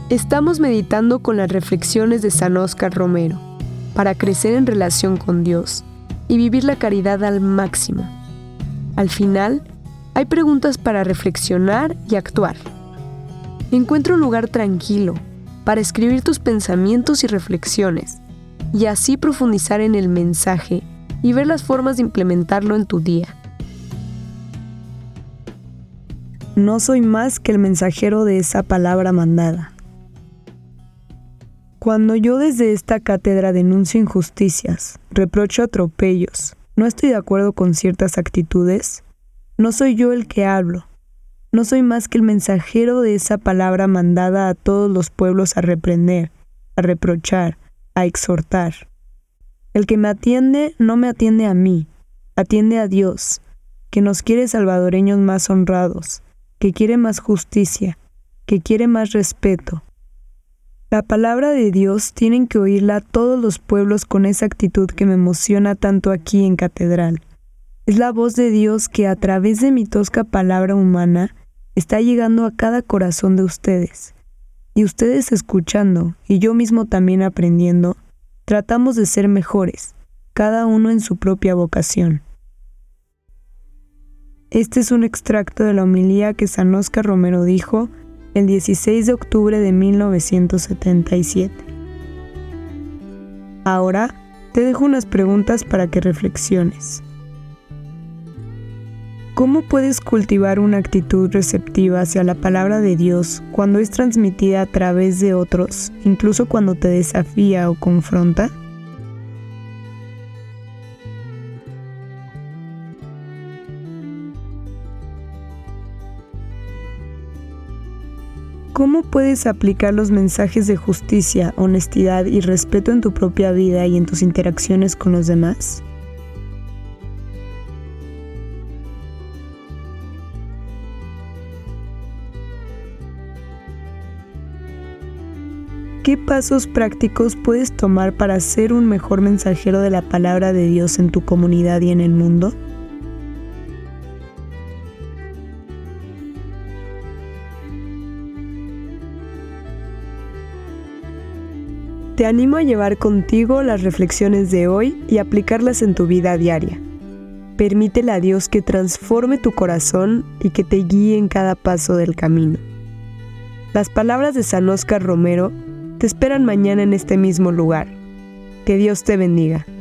Estamos meditando con las reflexiones de San Óscar Romero para crecer en relación con Dios y vivir la caridad al máximo. Al final, hay preguntas para reflexionar y actuar. Encuentra un lugar tranquilo para escribir tus pensamientos y reflexiones y así profundizar en el mensaje y ver las formas de implementarlo en tu día. No soy más que el mensajero de esa palabra mandada. Cuando yo desde esta cátedra denuncio injusticias, reprocho atropellos, no estoy de acuerdo con ciertas actitudes, no soy yo el que hablo, no soy más que el mensajero de esa palabra mandada a todos los pueblos a reprender, a reprochar, a exhortar. El que me atiende no me atiende a mí, atiende a Dios, que nos quiere salvadoreños más honrados, que quiere más justicia, que quiere más respeto. La palabra de Dios tienen que oírla todos los pueblos con esa actitud que me emociona tanto aquí en Catedral. Es la voz de Dios que a través de mi tosca palabra humana está llegando a cada corazón de ustedes. Y ustedes escuchando, y yo mismo también aprendiendo, tratamos de ser mejores, cada uno en su propia vocación. Este es un extracto de la homilía que San Óscar Romero dijo el 16 de octubre de 1977. Ahora te dejo unas preguntas para que reflexiones. ¿Cómo puedes cultivar una actitud receptiva hacia la palabra de Dios cuando es transmitida a través de otros, incluso cuando te desafía o confronta? ¿Cómo puedes aplicar los mensajes de justicia, honestidad y respeto en tu propia vida y en tus interacciones con los demás? ¿Qué pasos prácticos puedes tomar para ser un mejor mensajero de la palabra de Dios en tu comunidad y en el mundo? Te animo a llevar contigo las reflexiones de hoy y aplicarlas en tu vida diaria. Permítele a Dios que transforme tu corazón y que te guíe en cada paso del camino. Las palabras de San Óscar Romero te esperan mañana en este mismo lugar. Que Dios te bendiga.